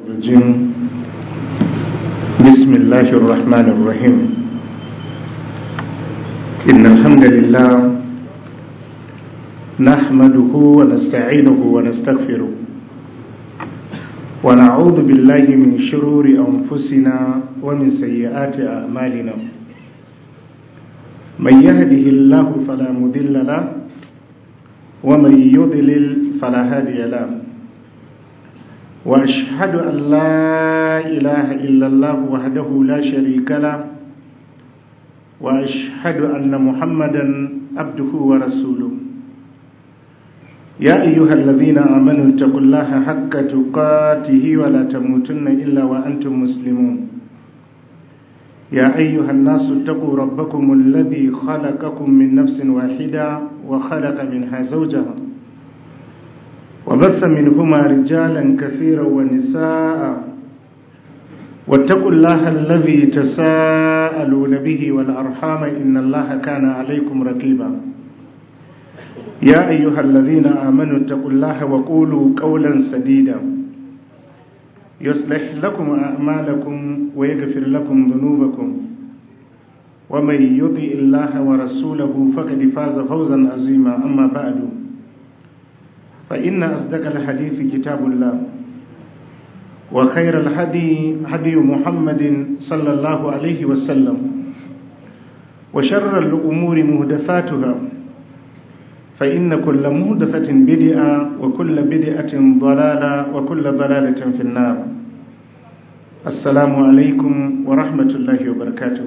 الرجيم بسم الله الرحمن الرحيم إن الحمد لله نحمده ونستعينه ونستغفره ونعوذ بالله من شرور أنفسنا ومن سيئات أعمالنا من يهده الله فلا مضل له ومن يضلل فلا هادي له وأشهد أن لا إله إلا الله وحده لا شريك له وأشهد أن محمدا عبده ورسوله يا أيها الذين آمنوا اتقوا الله حق تقاته ولا تموتن إلا وأنتم مسلمون يا أيها الناس اتقوا ربكم الذي خلقكم من نفس واحدة وخلق منها زوجها وبث منهما رجالا كثيرا ونساء واتقوا الله الذي تساءلون به والأرحام إن الله كان عليكم رقيبا يا أيها الذين آمنوا اتقوا الله وقولوا قولا سديدا يصلح لكم أعمالكم ويغفر لكم ذنوبكم ومن يطع الله ورسوله فقد فاز فوزا عظيما أما بعد فإن أصدق الحديث كتاب الله وخير الهدي هدي محمد صلى الله عليه وسلم وشر الأمور محدثاتها فإن كل محدثة بدعة وكل بدعة ضلالة وكل ضلالة في النار السلام عليكم ورحمة الله وبركاته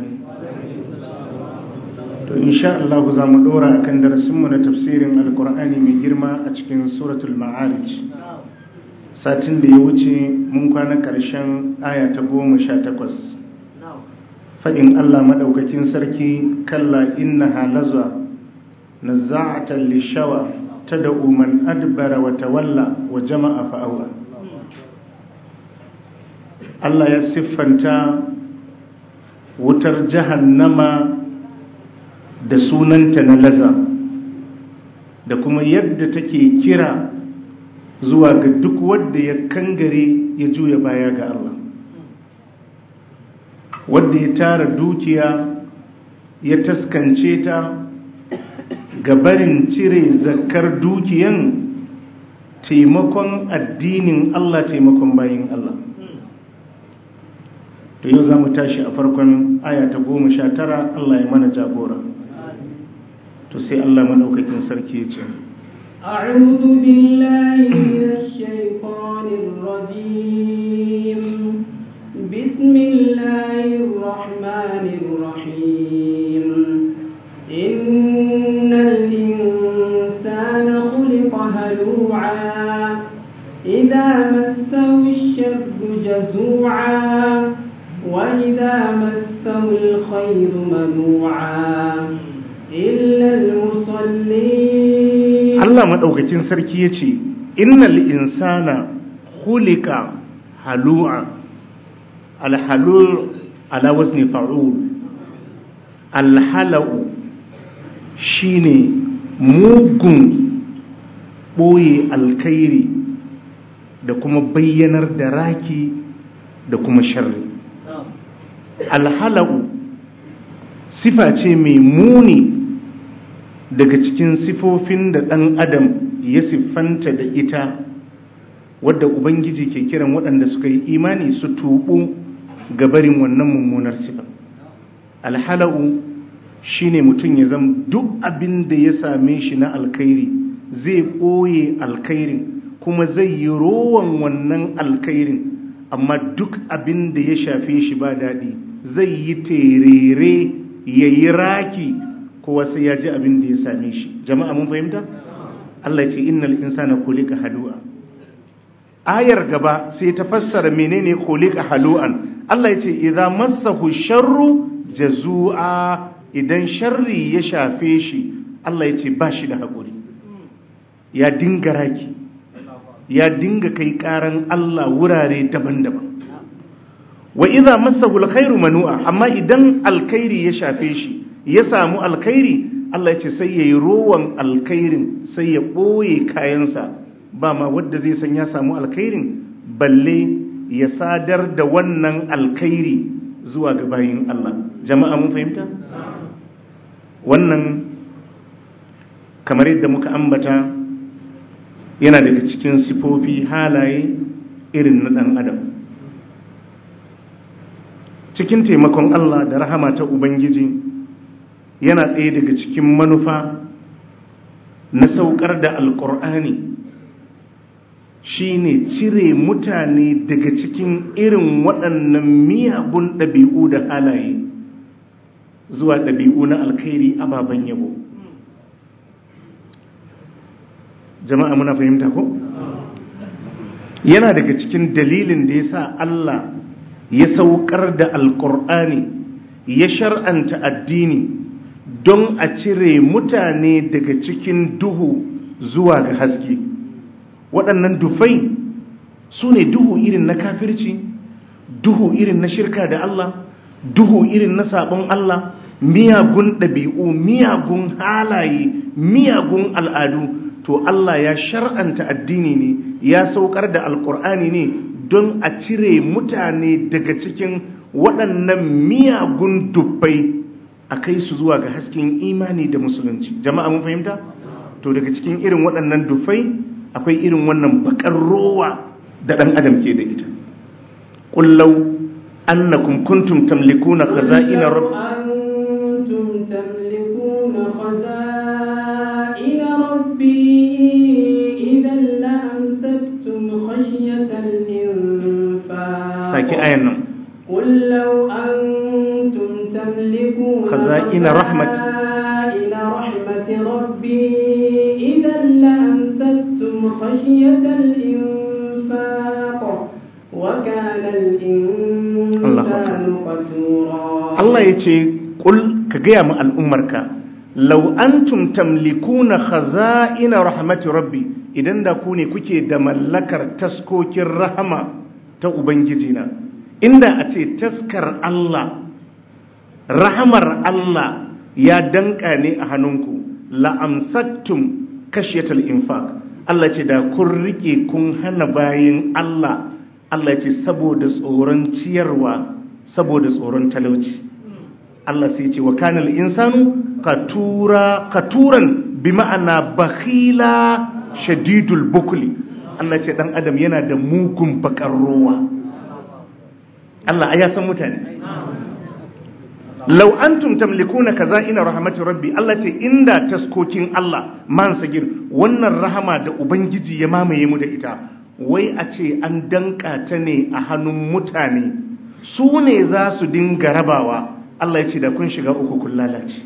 to insha Allah za mu dora akan darasinmu na tafsirin alkur'ani mai girma a cikin suratul ma'arij. Satin da ya wuce mun kwana karshen aya ta 18 fadin Allah madaukakin sarki kalla innaha lazwa nazza'atan lishawa tad'u man adbara wa tawalla wa jama'a fa'awa. Allah ya siffanta wutar jahannama da sunanta na laza da kuma yadda take kira zuwa ga duk wanda ya kangare ya juya baya ga Allah, wanda ya tara dukiya ya taskance ta ga barin cire zakar dukiyan taimakon addinin Allah, taimakon bayin Allah. To yau za mu tashi a farkon aya ta 19. Allah ya mana jagora. to sai Allah madaukakin sarki ya ce a'udhu billahi minash shaitanir rajim bismillahir rahmanir rahim innal insana khuliqa halu'a idha massahu ash-sharru jazu'a wa idha massahu al-khayru manu'a Allah maɗaukakin sarki ya ce innal insana khuliqa halu'a alhalul ala wazni fa'ul alhalau shine mugun ɓoye alkhairi da kuma bayyanar da raki da kuma sharri. Alhalau sifa ce mai muni daga cikin sifofin da ɗan adam ya siffanta da ita, wadda Ubangiji ke kiran waɗanda suka yi imani su tuɓu gabarin wannan mummunar sifa. Alhala'u shi ne mutum ya zama duk abin da ya same shi na alkhairi zai ɓoye alkhairin kuma zai yi rowan wannan alkhairin, amma duk abin da ya shafe shi ba daɗi zai yi terere ya yi raki kowa sai ya ji abin da ya same shi. Jama'a mun fahimta? Allah ce innal insana khuliqa halu'a. Ayar gaba sai ta fassara menene khuliqa halu'an. Allah ya ce idza massahu sharru jazu'a, idan sharri ya shafe shi Allah ya ce ba shi da hakuri, ya dinga raki, ya dinga kai karan Allah wurare daban-daban. Wa idza massahu alkhairu manu'a, amma idan alkhairi ya shafe shi ya samu alkhairi Allah ya ce sai ya yi rowan alkhairin, sai ya ɓoye kayansa, ba ma wadda zai san ya samu alkhairin balle ya sadar da wannan alkhairi zuwa ga bayin Allah. Jama'a mun fahimta? Wannan kamar yadda muka ambata yana daga cikin sifofi halaye irin na ɗan adam. Cikin taimakon Allah da rahama ta Ubangiji yana ɗaya daga cikin manufa na saukar da Alƙur'ani shine cire mutane daga cikin irin waɗannan miyagun ɗabi'u da halaye zuwa ɗabi'u na alkhairi ababen yabo. Jama'a muna fahimta ko? Yana daga cikin dalilin da ya sa Allah ya saukar da Alƙur'ani ya shar'anta addini don a cire mutane daga cikin duhu zuwa ga haske. Waɗannan dufai su ne duhu irin na kafirci, duhu irin na shirka da Allah, duhu irin na sabon Allah, miyagun ɗabi'u, miyagun halaye, miyagun al'adu. To Allah ya shar'anta addini ne, ya saukar da Alƙur'ani ne don a cire mutane daga cikin waɗannan miyagun dubbai a kai su zuwa ga hasken imani da musulunci. Jama'a mun fahimta? To daga cikin irin waɗannan dubbai akwai irin wannan bakar rowa da ɗan adam ke da ita. Kullau annakum kuntum tamlikuna khaza'ina rabbi idan la amsaktum khashyatal infaq. Saki ayan nan. قل لو أنتم تملكون خزائن رحمة ربي إذا لأمسكتم خشية الإنفاق وكان الإنسان قتورا. الله يتي قل كجيام الأمرك لو أنتم تملكون خزائن رحمة ربي إذا دكوني كوكي دملكر تسكوكي الرحمة تأبنجزنا. Inda a ce taskar Allah, rahamar Allah ya danka ne a hannunku, la'amsattum kashiyatal infaq. Allah ce da kun rike kun hana bayin Allah, Allah ce saboda tsoron ciyarwa, saboda tsoron talauci. Allah sai ce wa kanal insanu katuran bi ma'ana bakhila shadidul bukli. Allah ce dan adam yana da mugun bakar rowa. Allah ya san mutane. Law antum tamlikuna kaza'ina rahmati rabbi. Allah ce inda taskokin Allah man sagir wannan rahama da ubangiji ya mamaye mu da ita, wai a ce an danka ta ne a hannun mutane, su ne za su dinga rabawa. Allah ya ce da kun shiga uku kun lalace.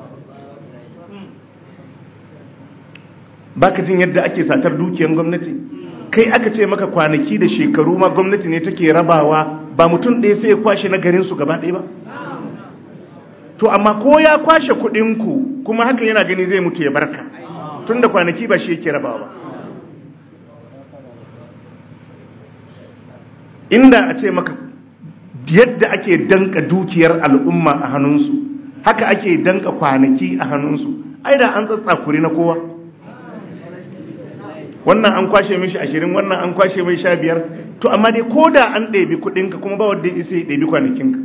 Baka jin yadda ake satar dukiyar gwamnati? Kai aka ce maka kwanaki da shekaru ma gwamnati ne take rabawa, ba mutum ɗaya sai ya kwashe na garinsu gaba ɗaya ba. To amma ko ya kwashe kuɗinku kuma haka yana gani zai mutu ya barka, tun da kwanaki ba shi yake rabawa ba. Inda a ce maka yadda ake danka dukiyar al'umma a hannunsu, haka ake danka kwanaki a hannunsu, ai da an tsatsakuri na kowa. Wannan an kwashe mishi 20, wannan an kwashe mai 15. To amma dai ko da an ɗebi kuɗinka kuma ba wadda isa ya ɗebi kwanakinka.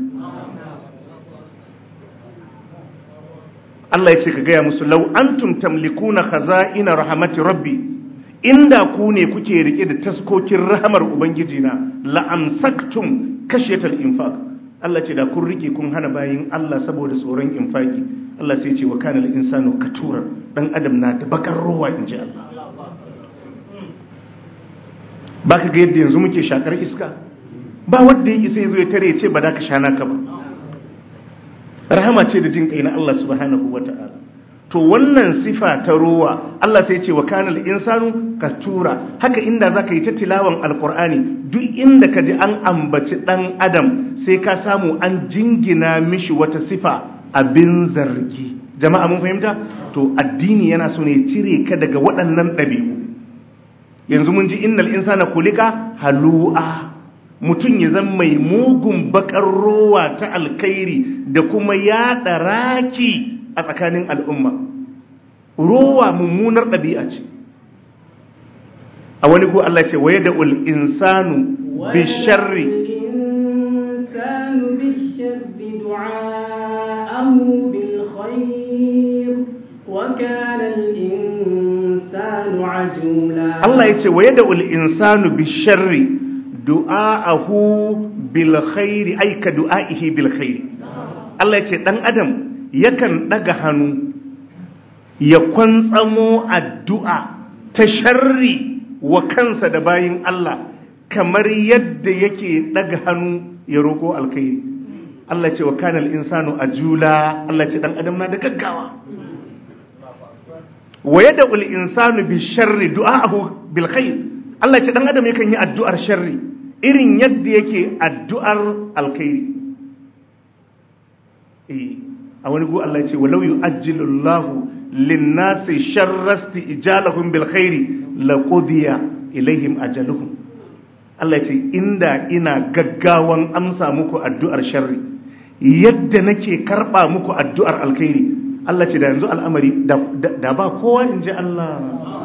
Allah ya ce ka gaya musu lau antum tamlikuna khaza'ina rahmati rabbi, inda ku ne kuke rike da taskokin rahamar ubangiji na, la'amsaktum kashiyatal infaq. Allah ce da kun rike kun hana bayin Allah saboda tsoron infaki. Allah sai ce wa kana al-insanu katura, dan adam na da bakar rowa inji Allah. Ba ka ga yadda yanzu muke shakar iska, ba wadda ya isa ya zo ya tare ya ce ba da ka sha naka ba. Rahama ce da jin kai na Allah subhanahu wa ta'ala. To wannan sifa ta rowa Allah sai ce wa kanal insanu katura. Haka inda za ka yi ta tilawan alkur'ani, duk inda ka ji an ambaci ɗan adam sai ka samu an jingina mishi wata sifa abin zargi. Jama'a mun fahimta? To addini yana so ne cire ka daga waɗannan ɗabi'u. Yanzu mun ji innal insana kulika halu'a, mutum ya zama mai mugun bakar rowa ta alkhairi da kuma yaɗa raki a tsakanin al'umma. Rowa mummunar ɗabi'a ce. A wani ko Allah ce waye da ul insanu bisharri الإنسان بالشر دعاءه بالخير وكان الإنسان عجولا Allah yace wa yad'ul insanu bisharri du'aahu bil khairi ay ka du'aihi bil khairi. Allah yace dan adam yakan daga hannu ya kwantsamo addu'a ta sharri wa kansa da bayin Allah kamar yadda yake daga hannu ya roko alkhairi. Allah ce wa kana al-insanu ajula. Allah ce dan adam na da gaggawa. Wa yad'ul insanu bisharri du'aahu bil khair. Allah ce dan adam yakan yi addu'ar sharri irin yadda yake addu'ar alkhairi. A wani go Allah ce walau yu'ajjilullahu lin-nasi sharrasti ijalahum bil khairi laqudiya ilaihim ajaluhum. Allah ce inda ina gaggawan amsa muku addu'ar sharri yadda nake karba muku addu'ar alkhairi, Allah ce da yanzu al'amari da ba kowa in ji Allah,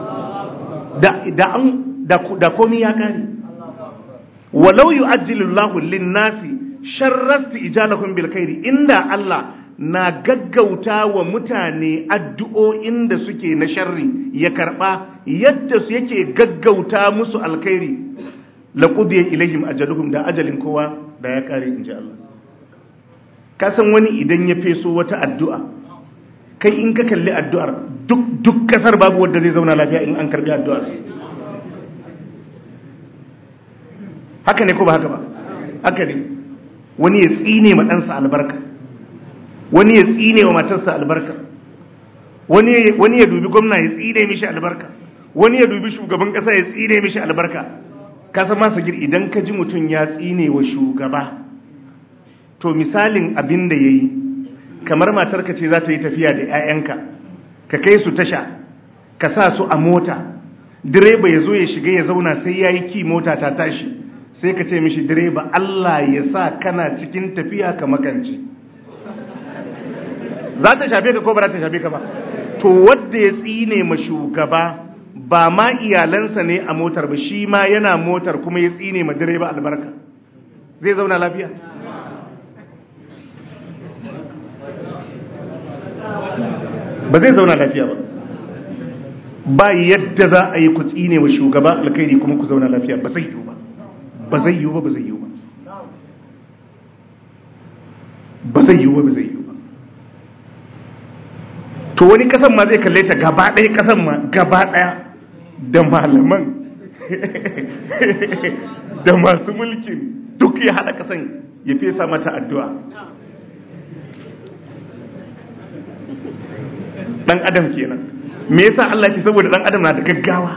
da komi ya kare. Walau yu'ajjilullahu lin-nasi sharrasti ijalahum bil khairi, inda Allah na gaggauta wa mutane addu'o'in da suke na sharri ya karba yadda su yake gaggauta musu alkhairi, laqudiya ilaihim ajaluhum, da ajalin kowa da ya kare inji Allah. Ka san wani idan ya feso wata addu'a, kai in ka kalli addu'ar duk kasar babu wanda zai zauna lafiya in an karbi addu'ar sa. Haka ne ko ba haka ba? Haka ne. Wani ya tsine ma ɗansa albarka, wani ya tsine wa matarsa albarka, wani ya dubi gwamna ya tsine mishi albarka, wani ya dubi shugaban ƙasa ya tsine mishi albarka. Ka san masa gir idan ka ji mutum ya tsine wa shugaba, to misalin abin da ya yi kamar matarka ce za ta yi tafiya da 'ya'yanka, ka kai su tasha, ka sa su a mota, direba ya zo ya shiga ya zauna sai ya yi ki mota ta tashi, sai ka ce mishi direba Allah ya sa kana cikin tafiya ka makance. Za ta shafe ka ko ba za ta shafe ka ba? To wadda ya tsine ma shugaba ba ma iyalansa ne a motar ba, shi ma yana motar kuma ya tsine ma direba albarka, zai zauna lafiya? Ba zai zauna lafiya ba. Ba yadda za a yi ku tsine wa shugaba alkhairi kuma ku zauna lafiya, ba zai yiwu ba, ba zai yiwu ba, ba zai yiwu ba, ba zai yiwu ba, ba zai yiwu ba. To wani kasan ma zai kalle ta gaba ɗaya, kasan ma gaba ɗaya, da malaman da masu mulkin duk ya haɗa kasan ya fesa mata addu'a. Dan adam kenan. Me yasa Allah ce saboda dan adam na da gaggawa.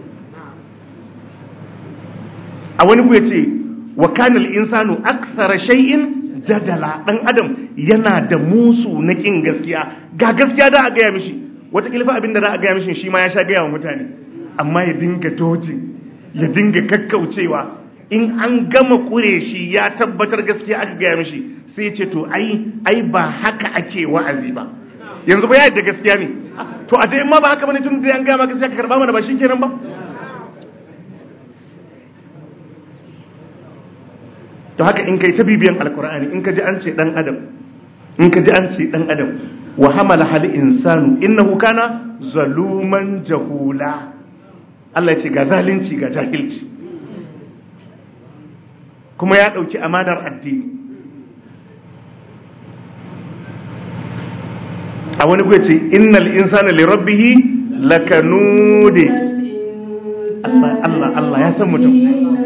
A wani ku yace wa kana al-insanu akthara shay'in jadala. Dan adam yana da musu na kin gaskiya. Ga gaskiya da a gaya mishi, wata kilfa abinda da a gaya mishi shi ma ya sha gaya wa mutane, amma ya dinga dojin, ya dinga kakkaucewa. In an gama kure shi ya tabbatar gaskiya aka gaya mishi, sai ya ce to ai ba haka ake wa'azi ba. Yanzu ba ya yadda gaskiya ne, to a dai ma ba haka bane, tun da an gaya ma gaskiya ka karba mana, ba shi kenan ba? To haka in kai ta bibiyan alkur'ani, in ka ji an ce dan adam, in ka ji an ce dan adam, wa hamala hal insanu innahu kana zaluman jahula. Allah ya ce ga zalunci ga jahilci, kuma ya dauki amanar addini. A wani kuwa ce innal insana li rabbihi lakanud. Allah ya san mutum.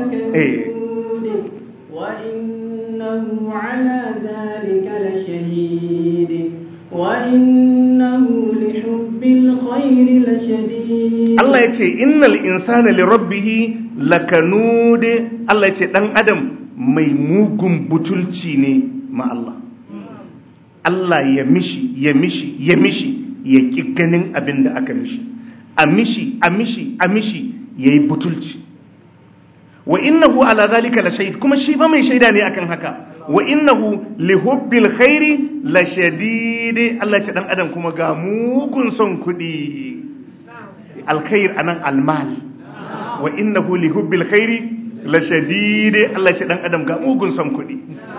Wa innahu ala dhalika lashahid wa innahu li hubbil khairi lashadid. Allah ya ce innal insana li rabbihi lakanud. Allah ya ce dan adam mai mugun butulci ne ma Allah. Allah ya mishi ya ƙi ganin abin da aka mishi, a mishi ya yi butulci. Wa innahu ala zalika la shahid, kuma shi ba mai shaida ne akan haka. Wa innahu li hubbil khairi la shadid. Allah ce dan adam kuma ga mugun son kudi. Alkhair anan almal. Wa innahu li hubbil khairi la shadide. Allah ce dan adam ga mugun son kuɗi.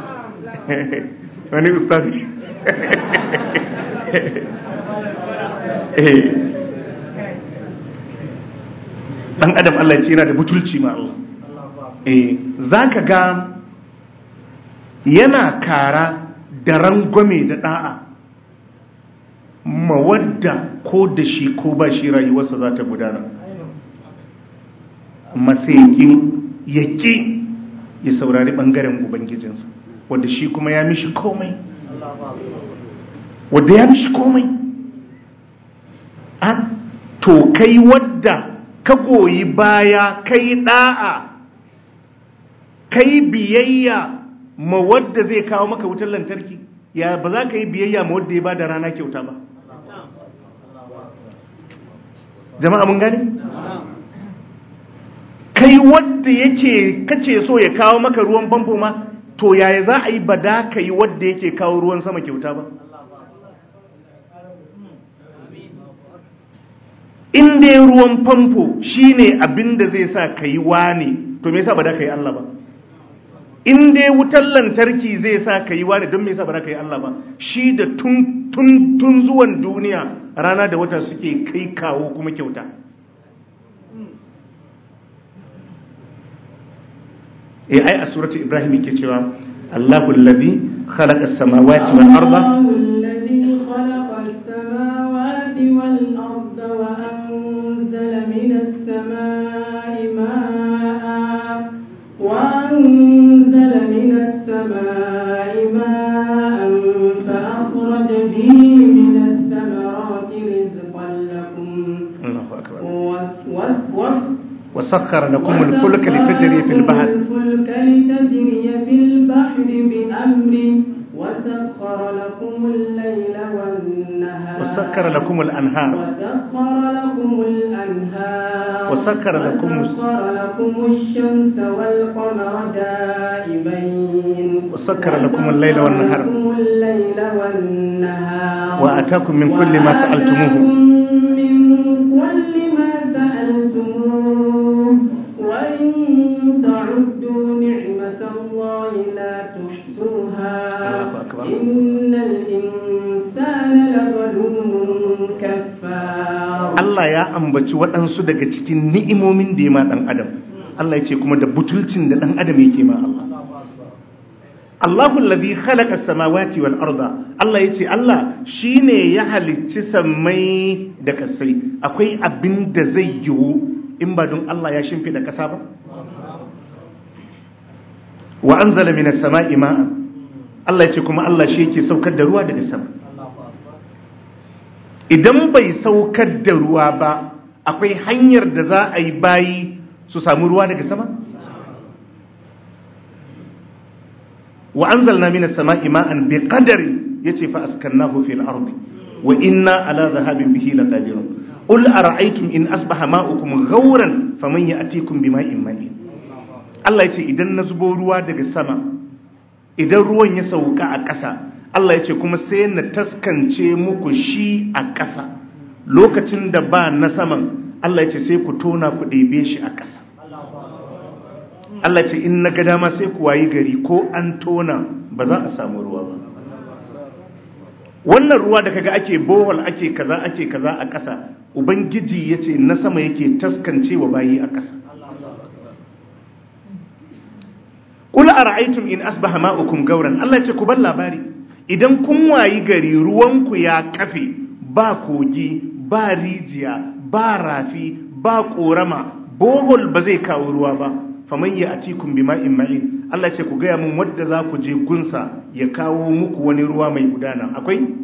Wani ustazi dan adam Allah ce yana da butulci ma Allah. Zaka ga yana kara da rangwame da da'a mawadda ko da shi ko ba shi rayuwarsa za ta gudana, amma sai yaki ya saurari bangaren ubangijinsa wadda shi kuma ya mishi komai, wadda ya mishi komai. To kai wadda ka goyi baya, kai da'a, kai biyayya ma wadda zai kawo maka wutar lantarki, ya ba za ka yi biyayya ma wadda ya ba da rana kyauta ba? Jama'a mun gane? Kai wadda kace so ya kawo maka ruwan famfo ma, to yaya za a yi ba da ka yi wadda yake kawo ruwan sama kyauta ba? In dai ruwan famfo shine abin da zai sa ka yi wane, to me yasa ba da ka yi Allah ba? In dai wutar lantarki zai sa ka yi wane, don me yasa ba da ka yi Allah ba? Shi da tun zuwan duniya rana da wata suke kai kawo kuma kyauta. Ai a suratu Ibrahim yake cewa Allahu allazi khalaqa as-samawati wal arda وأنزل من السماء ماء فأخرج به من الثمرات رزقا لكم. الله أكبر. وسخر لكم الفلك لتجري في البحر بأمره وسخر لكم الليل والنهار وسخر لكم الأنهار وسخر لكم الشمس والقمر دائبين وسخر لكم الليل والنهار وآتاكم من كل ما سألتموه وإن تعدوا نعمة الله لا تحصوها إن الإنسان لظلوم كفار. Allah ya ambaci waɗansu daga cikin ni'imomin da ya ma ɗan adam. Allah ya ce kuma da butulcin da ɗan adam yake ma Allah. Allahu allazi khalaqa as-samawati wal arda. Allah ya ce Allah shine ya halicci sammai da kasai. Akwai abin da zai yiwu in ba don Allah ya shimfida ƙasa ba? Wa anzala minas sama'i ma'an. Allah ya ce kuma Allah shi yake saukar da ruwa daga sama. Idan bai saukar da ruwa ba, akwai hanyar da za a yi bayi su samu ruwa daga sama? Wa anzalna minas sama'i ma'an bi qadari, yace fa askannahu fil ardi wa inna ala dhahabin bihi laqadirun. Qul ara'aytum in asbaha ma'ukum ghawran faman ya'tikum bima'in ma'in. Allah yace idan na zubo ruwa daga sama, idan ruwan ya sauka a ƙasa, Allah yace kuma sai na taskance muku shi a ƙasa. Lokacin da ba na saman, Allah yace sai ku tona ku ɗebe shi a ƙasa. Allah yace in na ga dama sai ku wayi gari ko an tona ba za a samu ruwa ba. Wannan ruwa da kaga ake bohol ake kaza a ƙasa, Ubangiji ya ce na sama yake taskancewa bayi a ƙasa. Qul ara'aytum in asbaha ma'ukum gauran. Allah ya ce ku bar labari, idan kun wayi gari ruwanku ya kafe, ba kogi, ba rijiya, ba rafi, ba korama, bohol ba zai kawo ruwa ba, faman ya'tikum bima'in ma'in. Allah ya ce ku gaya mun wadda za ku je gunsa ya kawo muku wani ruwa mai gudana. Akwai?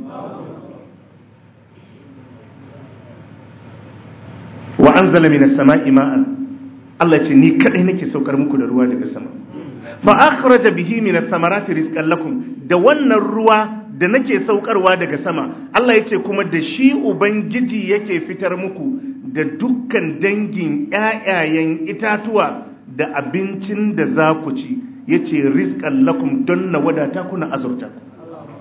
Wa anzala minas sama'i ma'an. Allah ce ni kadai nake saukar muku da ruwa daga sama. Fa akhraja bihi minas samarati rizqan lakum. Da wannan ruwa da nake saukarwa daga sama, Allah yace kuma da shi Ubangiji yake fitar muku da dukkan dangin ƴaƴayen itatuwa da abincin da za ku ci. Yace rizqan lakum don na wadata ku na azurta ku.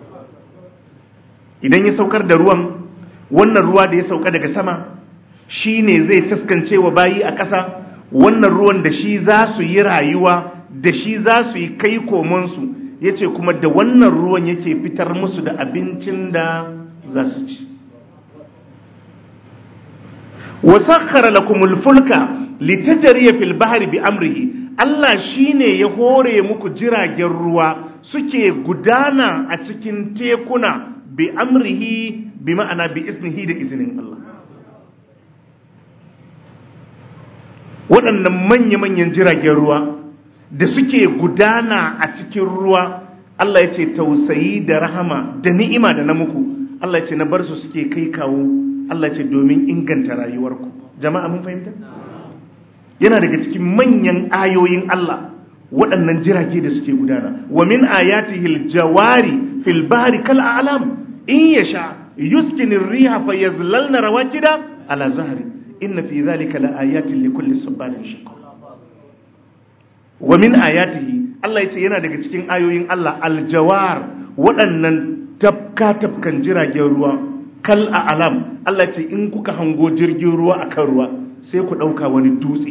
Idan ya saukar da ruwan, wannan ruwa da ya sauka daga sama shi ne zai taskance wa bayi a ƙasa, wannan ruwan da shi za su yi rayuwa, da shi za su yi kai komonsu, ya ce kuma da wannan ruwan yake fitar musu da abincin da za su ci. wasakhara lakumul fulka litajriya fil bahri bi amrihi, Allah shine ya hore muku jiragen ruwa suke gudana a cikin tekuna bi amrihi, bi ma'ana bi iznihi, da izinin Allah. waɗannan manya-manyan jiragen ruwa da suke gudana a cikin ruwa, Allah ya ce tausayi da rahama da ni'ima da na muku, Allah ya ce na bar su suke kai kawo, Allah ya ce domin inganta rayuwarku. Jama'a mun fahimta? Yana daga cikin manyan ayoyin Allah waɗannan jirage da suke gudana. Wa min ayatihil jawari fil bahri kal a'lam in yasha yuskinir riha fayazlalna rawakida ala zahri inna fi dhalika la ayatin likulli sabarin shakur. Wa min ayatihi, Allah ya ce yana daga cikin ayoyin Allah aljawar, waɗannan tafkan jiragen ruwa kal a'lam, Allah ya ce in kuka hango jirgin ruwa akan ruwa sai ku ɗauka wani dutse.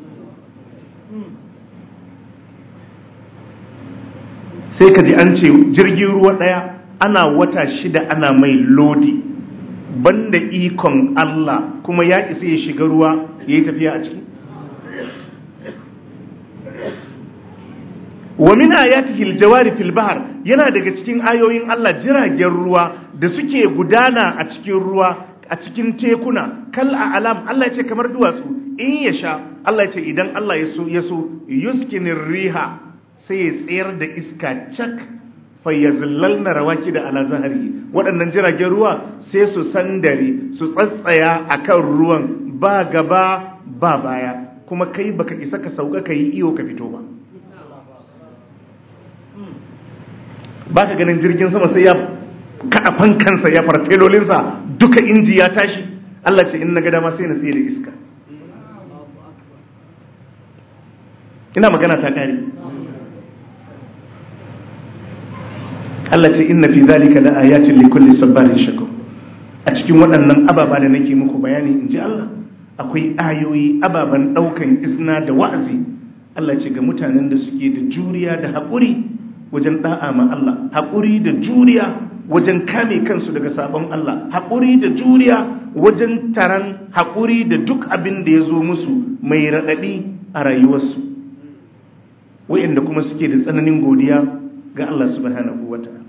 Sai ka ji an ce jirgin ruwa ɗaya ana wata 6 ana mai lodi, banda ikon Allah kuma ya isa ya shiga ruwa ya yi tafiya a ciki. Wa min ayatihi aljawari fil bahr, yana daga cikin ayoyin Allah jiragen ruwa da suke gudana a cikin ruwa, a cikin tekuna kal a'lam, Allah ya ce kamar duwatsu. In yasha, Allah ya ce idan Allah ya so yuskinir riha, sai ya tsayar da iska cak fayyazillalna rawakida ala zahri, waɗannan jiragen ruwa sai su sandare su tsatsaya akan ruwan, ba gaba ba baya, kuma kai baka isa ka sauka kai iyo ka fito ba. Baka ganin jirgin sama sai ya kada fankansa ya farfelolinsa duka inji ya tashi. Allah ce in na ga dama sai na tsaye da iska. Ina magana ta kare. Allah ce inna fi zalika la ayatin likulli sabarin shakur. A cikin waɗannan ababa da nake muku bayani, in ji Allah, akwai ayoyi, ababan ɗaukan izina da wa'azi. Allah ce ga mutanen da suke da juriya da haƙuri wajen da'a ma Allah, haƙuri da juriya wajen kame kansu daga sabon Allah, haƙuri da juriya wajen taran haƙuri da duk abin da ya zo musu mai raɗaɗi a rayuwarsu, wa'inda kuma suke da tsananin godiya ga Allah subhanahu wa ta'ala.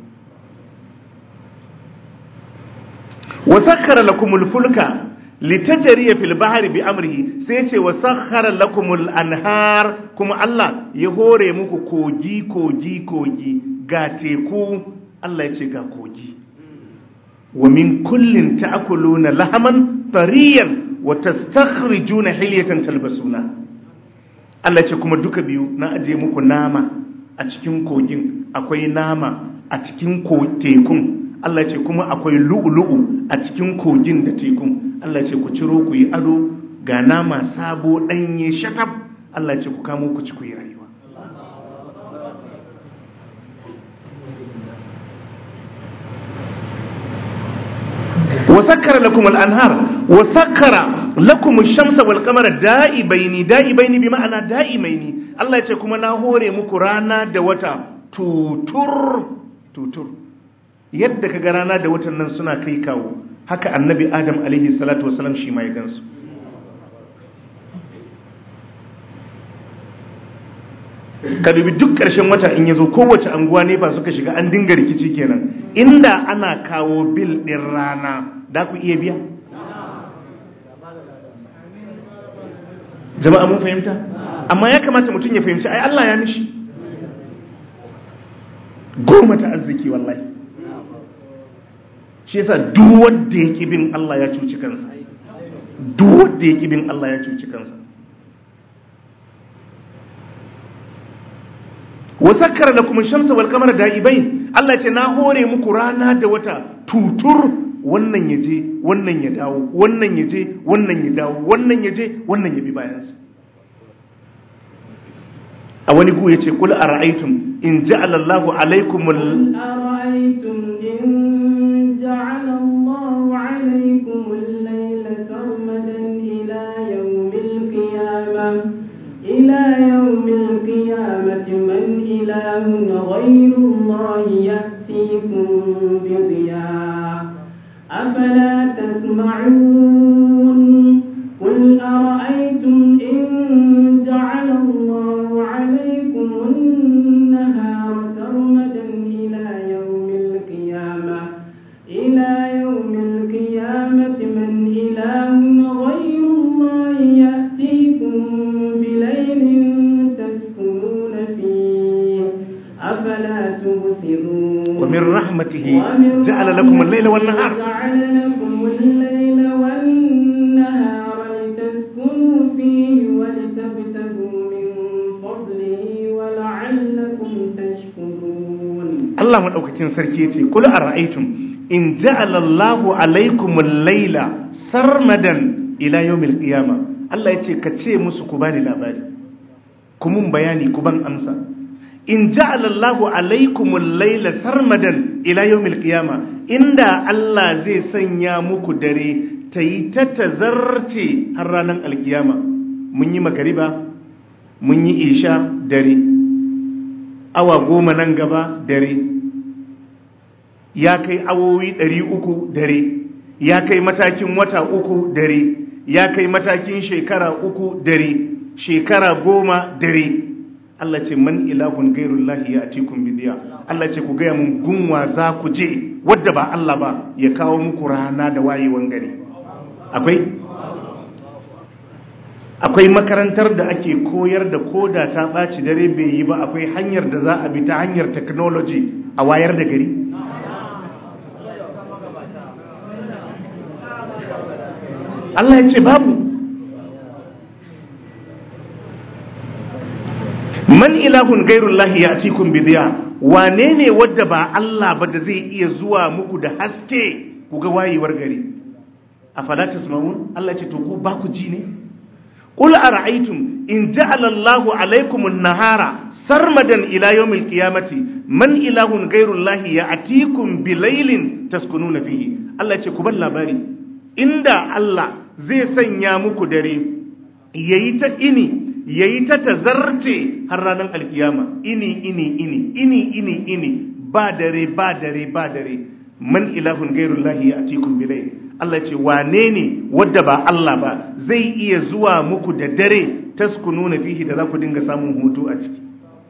wa sakhkhara lakumul fulka litajriya fil bahri bi amrihi, sai ce wa sakhkhara lakumul anhar, kuma Allah ya hore muku kogi ga teku, Allah ya ce ga kogi. wa min kullin ta'kuluna lahaman tariyan wa tastakhrijuna hilyatan talbasuna, Allah ya ce kuma duka biyu na aje muku nama a cikin kogin, akwai nama a cikin tekun, Allah ya ce kuma akwai lu'ulu'u a cikin kogin da tekun. Allah ce ku ciro ku yi ado, ga nama sabo ɗanye shatab, Allah ce ku kamo ku ci ku yi rayuwa. wa sakkara lakum al-anhar wa sakkara lakum ash-shamsa wal qamara da'ibaini bi ma'ana da'imaini. Allah ce kuma na hore muku rana da wata tutur. Yadda kaga rana da watan nan suna kai kawo, haka annabi Adam alaihi salatu wasalam shi ma ya gansu. Ka dubi duk ƙarshen wata in yazo, kowace anguwa ne ba suka shiga an dinga rikici kenan. Inda ana kawo bil ɗin rana, da ku iya biya? Jama'a mun fahimta? Amma ya kamata mutum ya fahimci ai Allah ya mishi goma ta arziki wallahi. Shi yasa duk wanda yake bin Allah ya cuci kansa, duk wanda yake bin Allah ya cuci kansa. wa sakkara lakum ash-shamsa wal qamara da'ibain, Allah ya ce na hore muku rana da wata tutur, wannan yaje wannan ya dawo, wannan yaje wannan ya dawo, wannan yaje wannan ya bi bayan sa. A wani ku yace kul ara'aytum in ja'ala Allahu alaykumul جعل الله عليكم الليل سرمدا إلى يوم القيامة غير الله يأتيكم بضياء أفلا تسمعون قل أرأيتم إن جعل الله عليكم النهار سرمدا إلى يوم القيامة من إله غير الله يأتيكم بليل تسكنون فيه أفلا تبصرون ومن رحمته جعل لكم الليل والنهار لتسكنوا فيه ولتبتغوا من فضله ولعلكم تشكرون. الله مدaukakin sarki yace kul ara'aytum in ja'ala Allahu alaykum al-layla sarmadan ila yawmil qiyamah. Allah yace ka ce musu ku bani labari, ku mun bayani, ku ban amsa. In ja'ala Allahu alaykum al-layla sarmadan ila yawmil qiyamah, inda Allah zai sanya muku dare ta yi ta tazarce har ranar alkiyama. Mun yi magariba, mun yi isha, dare, awa 10 nan gaba, dare, ya kai awowi 300, dare, ya kai matakin wata 3, dare, ya kai matakin shekara 3, dare, shekara 10, dare. Allah ce man ilahun gairullahi ya atikum bidiya. Allah ce ku gaya mun gunwa za ku je wadda ba Allah ba ya kawo muku rana da wayewan gari. Akwai makarantar da ake koyar da koda ta ɓaci dare bai yi ba, akwai hanyar da za a bi ta hanyar technology a wayar da gari. Allah ya ce babu. Man ilahun gairullahi ya atikum bidiya. Wane ne wadda ba Allah ba da zai iya zuwa muku da haske ku ga wayewar gari? Afala tasma'un? Allah ce to ku ba ku ji ne? Qul ara'aytum in ja'ala Allahu alaykum an-nahara sarmadan ila yawmil qiyamati man ilahun ghayrullahi ya'tikum bilaylin taskununa fihi. Allah ce ku bar labari, inda Allah zai sanya muku dare yayi ta tazarce har ranar alkiyama, ini ba dare man ilahun ghayrullahi ya'tikum bilayl. Allah ce wane ne wadda ba Allah ba zai iya zuwa muku da dare taskununa fihi da za ku dinga samun hutu a ciki.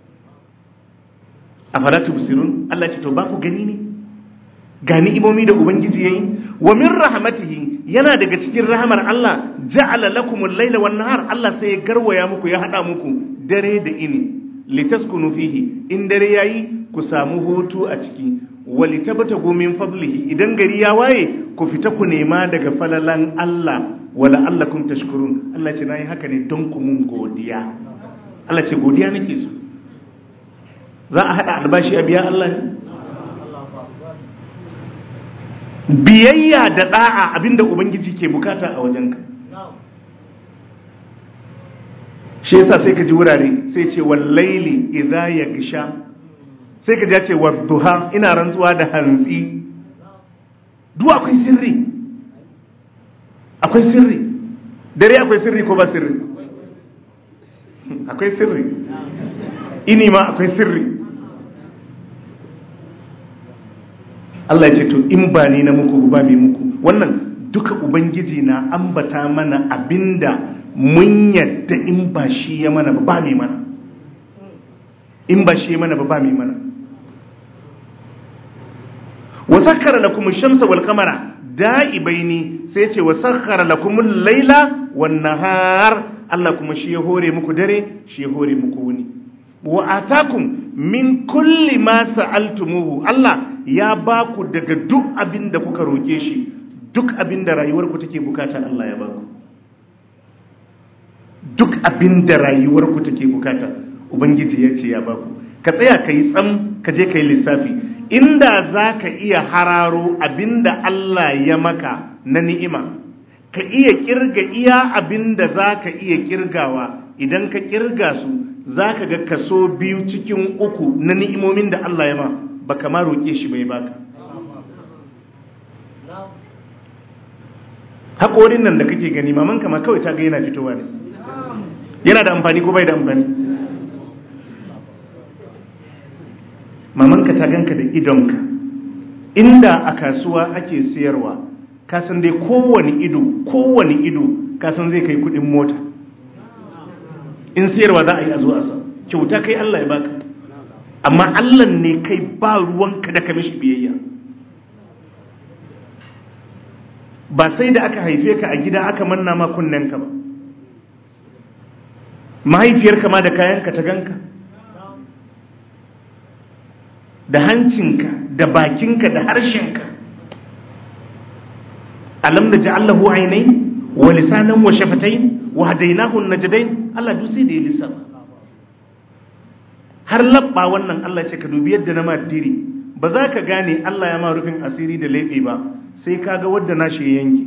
Afala tubsirun? Allah ce to ba ku gani ne ga ni'imomi da ubangiji yayi. Wa min rahmatihi, yana daga cikin rahamar Allah, ja'ala lakumul layla wan nahar. Allah sai ya garwaya muku, ya hada muku dare da ini, litaskunu fihi, in dare yayi ku samu hutu a ciki, walitabtagu min fadlihi, idan gari ya waye ku fita ku nema daga falalan Allah, wala allakum tashkurun. Allah ce nayi haka ne don ku mun godiya. Allah ce godiya nake so. Za a hada albashi a biya Allah ne? Biyayya da da'a abinda ubangiji ke bukata a wajenka. Shi yasa sai ka ji wurare sai ce wallaili idza yagsha, sai ka ji ce wadduha, ina rantsuwa da hantsi. Duk akwai sirri, dare akwai sirri ko ba sirri? Akwai sirri, ini ma akwai sirri. Allah ya ce to in ba ni na muku ba mai muku. Wannan duka ubangiji na ambata mana abinda mun yadda in ba shi ya mana ba mai mana, in ba shi ya mana ba mai mana. wasakhara lakum ash-shamsa wal qamara da'ibaini, sai ce wasakhara lakum al-laila wan nahar. Allah kuma shi ya hore muku dare, shi ya hore muku wuni. Wa atakum min kulli ma sa'altumuhu, Allah ya ba ku daga duk abin da kuka roke shi, duk abin da rayuwarku take bukata Allah ya ba ku. Duk abin da rayuwarku take bukata ubangiji ya ce ya ba ku. Ka tsaya ka yi tsam, ka je ka yi lissafi. Inda za ka iya hararo abinda Allah ya maka na ni'ima, ka iya kirga iya abinda za ka iya kirgawa, idan ka kirga su za ka ga kaso 2 cikin 3 na ni'imomin da Allah ya ma ba ka ma roƙe shi bai baka. Haƙorin nan da kake gani mamanka ma kawai ta ga yana fitowa ne, yana da amfani ko bai da amfani? mamanka ta ganka da idonka, inda a kasuwa ake sayarwa kasan dai kowane ido kasan zai kai kudin mota, in sayarwa za a yi a zo a sa kyauta kai Allah ya baka, amma Allah ne kai ba ruwanka da ka mishi biyayya. Ba sai da aka haife ka a gida aka manna ma kunnenka ba, mahaifiyarka ma da kayanka ta ganka, da hancinka da bakinka da harshenka. Alam da ja'allahu ainai wa lisanan wa shafatain wa hadainahu najdain. Allah duk sai da ya lissafa har labba wannan. Allah ce ka dubi yadda na madiri, ba za ka gane Allah ya ma rufin asiri da laifi ba sai ka ga wadda nashi ya yanki.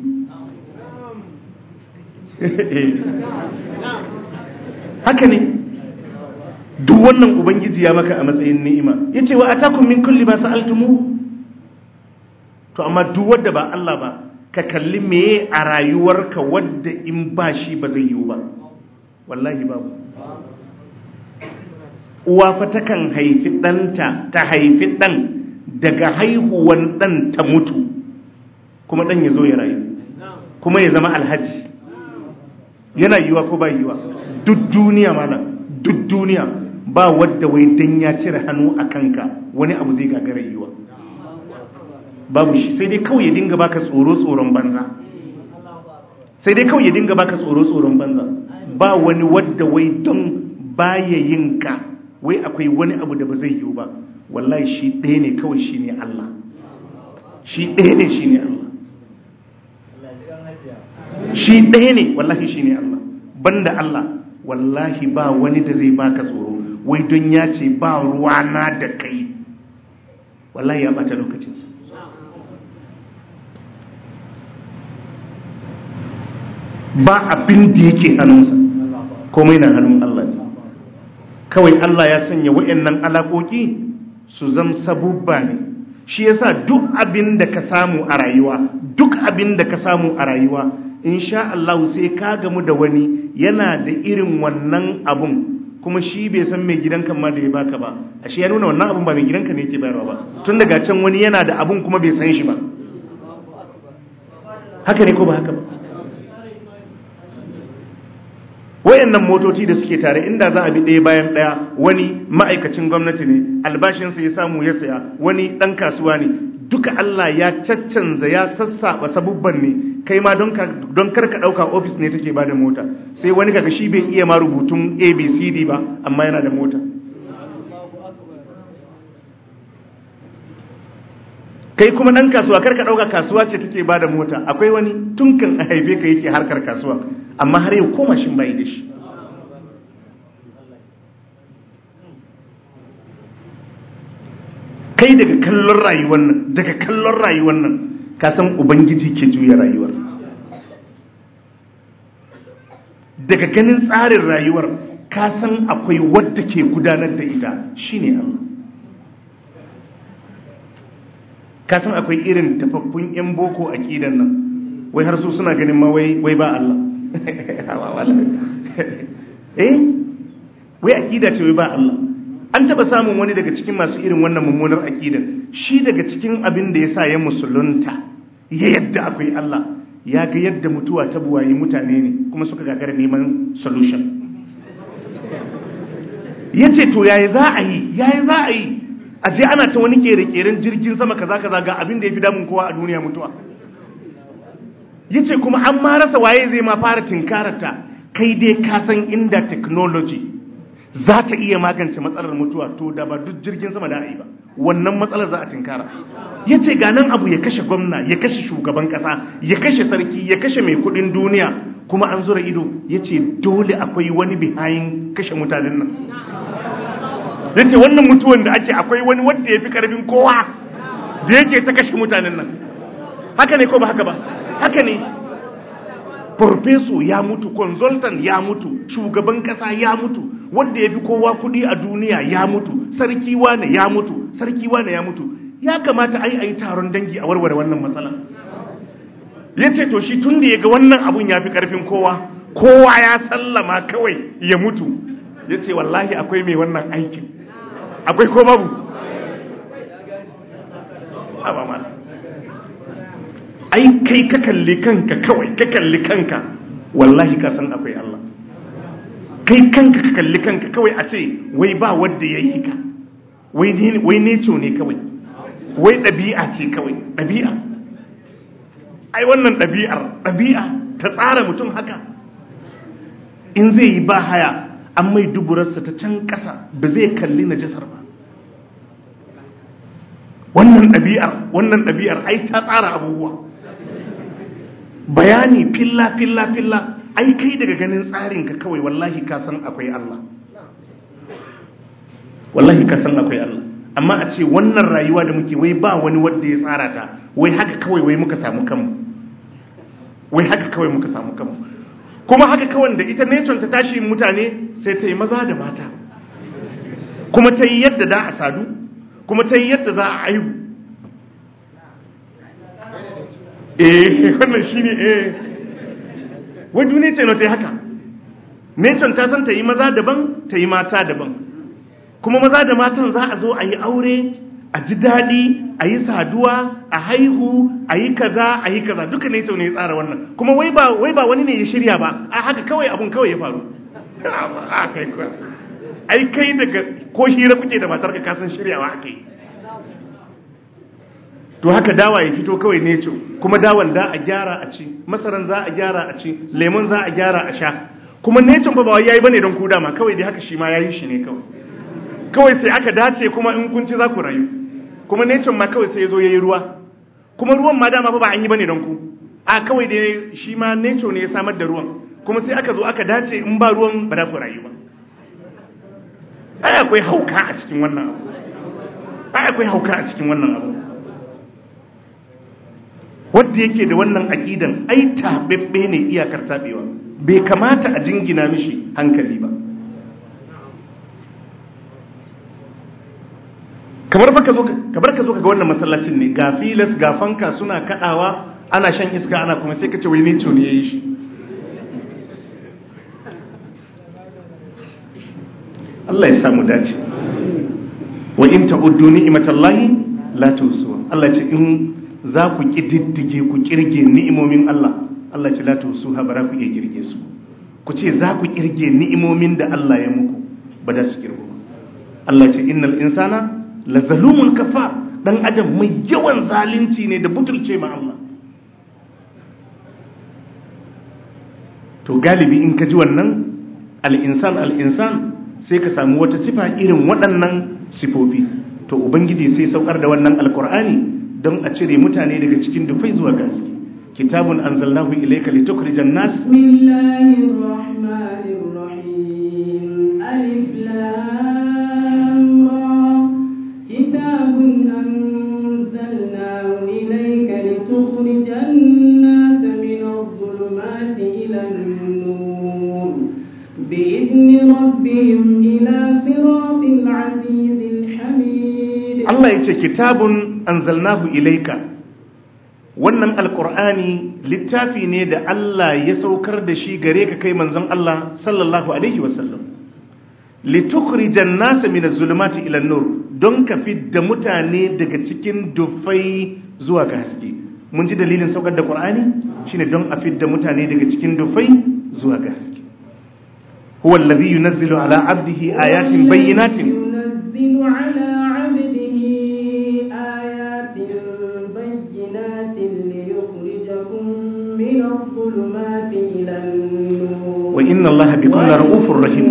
Haka ne, duk wannan ubangiji ya maka a matsayin ni'ima. Yace wa atakum min kulli ma sa'altumu. To amma duk wanda ba Allah ba, ka kalli meye a rayuwarka wadda in ba shi ba zai yiwu ba. Wallahi babu. Uwa fa takan haifi ɗanta, ta haifi ɗan, daga haihuwan ɗan ta mutu, kuma ɗan ya zo ya rayu, kuma ya zama alhaji. Yana yiwa ko ba yiwa? Duk duniya mana, duk duniya ba wadda wai dan ya cire hannu a kanka wani abu zai gagara yiwa. Babu shi, sai dai kawai ya dinga baka tsoron banza. Sai dai kawai ya dinga baka tsoron banza. Ba wani wadda wai don baya yin ka wai akwai wani abu da ba zai yiwu ba. Wallahi shi ɗaya ne kawai, shi ne Allah. Shi ɗaya ne, shi ne Allah. Shi ɗaya ne, wallahi shi ne Allah. Banda Allah, wallahi ba wani da zai baka tsoro wai don ya ce ba ruwana da kai. Wallahi ya ɓata lokacinsa. Ba abin da yake hannunsa, komai na hannun Allah ne. Kawai Allah ya sanya wa'annan alaƙoƙi su zam sabubba ne. Shi yasa duk abin da ka samu a rayuwa, insha Allah sai ka gamu da wani yana da irin wannan abun, kuma shi bai san mai gidanka ma da ya baka ba. Ashe ya nuna wannan abun ba mai gidanka ne yake bayarwa ba, tun daga can wani yana da abun kuma bai san shi ba. Haka ne ko ba haka ba? Wayannan motoci da suke tare, inda za a bi ɗaya bayan ɗaya, wani ma'aikacin gwamnati ne, albashinsa ya samu ya saya, wani ɗan kasuwa ne, duka Allah ya caccanza ya sassaɓa sabubban ne. Kai ma don kar ka ɗauka ofis ne take ba da mota, sai wani kaga shi bai iya ma rubutun ABCD ba amma yana da mota. Kai kuma ɗan kasuwa kar ka ɗauka kasuwa ce take ba da mota, akwai wani tun kan a haife ka yake harkar kasuwa amma har yau ko mashin bai da shi. Kai daga kallon rayuwar nan ka san ubangiji ke juya rayuwar. Daga ganin tsarin rayuwar ka san akwai wadda ke gudanar da ita, shine Allah. Ka san akwai irin tafaffun yan boko aqidan nan, wai har su suna ganin ma wai ba Allah. Wai aqida ce wai ba Allah. An taba samun wani daga cikin masu irin wannan mummunar aqidan, shi daga cikin abin da yasa ya musulunta ya yadda akwai Allah, ya ga yadda mutuwa ta buwayi mutane ne kuma suka gagara neman solution. Yace to yayi za a yi aje ana ta wani kere-keren jirgin sama kaza ga abin da yafi damun kowa a duniya mutuwa. Yace kuma an ma rasa waye zai ma fara tinkararta. Kai dai ka san inda technology za ta iya magance matsalar mutuwa, to da ba duk jirgin sama da a yi ba, wannan matsalar za a tinkara. Ya ce ganin abu ya kashe gwamna, ya kashe shugaban kasa, ya kashe sarki, ya kashe mai kudin duniya, kuma an zura ido. Ya ce dole akwai wani behind kashe mutanen nan. Ya ce wannan mutuwan da ake akwai wani wanda ya fi karfin kowa da yake ta kashe mutanen nan. Haka ne ko ba haka ba? Haka ne. Farfeso ya mutu, consultant ya mutu, shugaban kasa ya mutu, wanda ya fi kowa kudi a duniya ya mutu, sarki wane ya mutu. Ya kamata a yi taron dangi a warware wannan matsala. Ya ce to shi tun da ya ga wannan abun ya fi ƙarfin kowa ya sallama kawai ya mutu. Ya ce wallahi akwai mai wannan aikin, akwai ko babu? ai kai ka kalli kanka kawai, ka kalli kanka wallahi ka san akwai Allah. Kai kanka ka kalli kanka kawai a ce wai ba wanda ya yi ka, wai neco ne kawai, wai ɗabi'a ce kawai, ɗabi'a. Ai wannan ɗabi'a ta tsara mutum haka. In zai yi ba haya an mai duburarsa ta can ƙasa ba zai kalli najasar ba. Wannan ɗabi'ar ai ta tsara abubuwa. Bayani filla ai kai daga ganin tsarinka kawai wallahi ka san akwai Allah. Wallahi ka san akwai Allah. Amma a ce wannan rayuwa da muke wai ba wani wanda ya tsara ta, wai haka kawai wai muka samu kanmu. Wai haka kawai muka samu kanmu. Kuma haka kawai da ita nation ta tashi mutane sai ta yi maza da mata. Kuma ta yi yadda da a sadu, kuma ta yi yadda za a aihu. Wannan shine wai duniya ce ta yi haka. Nation ta san ta yi maza daban, ta yi mata daban. Kuma maza da matan za a zo a yi aure, a ji daɗi, a yi saduwa, a haihu, a yi kaza, duka nation ne ya tsara wannan. Kuma wai ba wani ne ya shirya ba, a haka kawai abun kawai ya faru. Ai kai daga ko hira kuke da matarka ka san shiryawa ake. To haka dawa ya fito kawai neco, kuma dawan da a gyara a ci, masaran za a gyara a ci, lemon za a gyara a sha. Kuma necon ba wai yayi bane don ku dama, kawai dai haka shi ma yayi shi ne kawai. Kawai sai aka dace kuma in kun ci za ku rayu. Kuma necon ma kawai sai ya zo yayi ruwa. Kuma ruwan ma dama ba an yi bane don ku. A kawai dai shi ma neco ne ya samar da ruwan. Kuma sai aka zo aka dace in ba ruwan ba za ku rayu ba. Ai akwai hauka a cikin wannan abu. Wanda yake da wannan aqidan ai tabebbe ne iyakar tabewa. Bai kamata a jingina mishi hankali ba. Kamar ka zo ka ga wannan masallacin ne, ga filas ga fanka suna kadawa, ana shan iska ana kuma sai ka ce wai ne ce ne yayi shi. Allah ya samu dace. Wa in ta'uddu ni'matallahi la tuhsuha. Allah ce in za ku kididdige ku kirge ni'imomin Allah, Allah ce la tuhsuha, bara ku iya kirge su. Ku ce za ku kirge ni'imomin da Allah ya muku, ba da su kirgo. Allah ce innal insana la zalumun kafar, dan adam mai yawan zalunci ne da butulce ma Allah. To galibi in ka ji wannan al-insan sai ka samu wata sifa irin waɗannan sifofi. To ubangiji sai saukar da wannan alkur'ani don a cire mutane daga cikin dufai zuwa gaske. Kitabun anzalnahu ilayka litukhrijan nas. Bismillahir rahmanir rahim. Alif lam ra. Kitabun anzalnahu ilayka litukhrijan nas min adh-dhulumati ila an-nur bi'idni rabbihim ila siratil azizil hamid. Allah yace kitabun anzalnahu ilayka, wannan alqur'ani littafi ne da Allah ya saukar da shi gare ka kai manzon Allah sallallahu alaihi wasallam, litukhrijan nas min az-zulumati ila an-nur, don ka fidda mutane daga cikin dufai zuwa ga haske. Mun ji dalilin saukar da qur'ani shine don a fidda mutane daga cikin dufai zuwa ga haske. huwa alladhi yunazzilu ala 'abdihi ayatin bayyinatin وإن الله بكم لرؤوف رحيم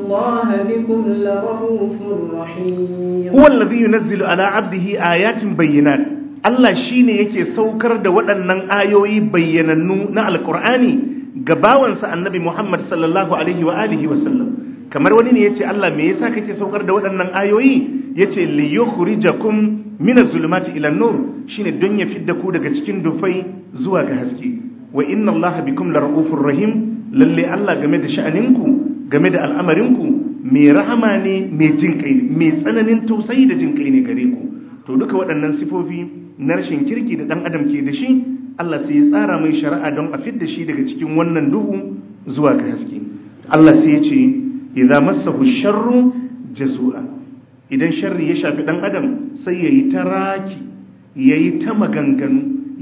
هو الذي ينزل على عبده آيات بينات Allah shine yake saukar da waɗannan ayoyi bayyanannu na alkur'ani ga bawansa annabi Muhammad sallallahu alaihi wa alihi wa sallam. Kamar wani ne yace Allah me yasa kake saukar da waɗannan ayoyi, yace li yukhrijakum minaz zulumati ila nur, shine don ya fidda ku daga cikin dufai zuwa ga haske. Wa inna Allah bikum lara'ufur rahim, lalle Allah game da sha'aninku, game da al'amarinku mai rahama ne, mai jinkai, mai tsananin tausayi da jinkai ne gare ku. To duka waɗannan sifofi na rashin kirki da ɗan adam ke da shi, Allah sai ya tsara mai shari'a don a fidda shi daga cikin wannan duhu zuwa ga haske. Allah sai ya ce idza massahu sharru jazua, idan sharri ya shafi ɗan adam sai yayi ta raki, yayi ta maganganu,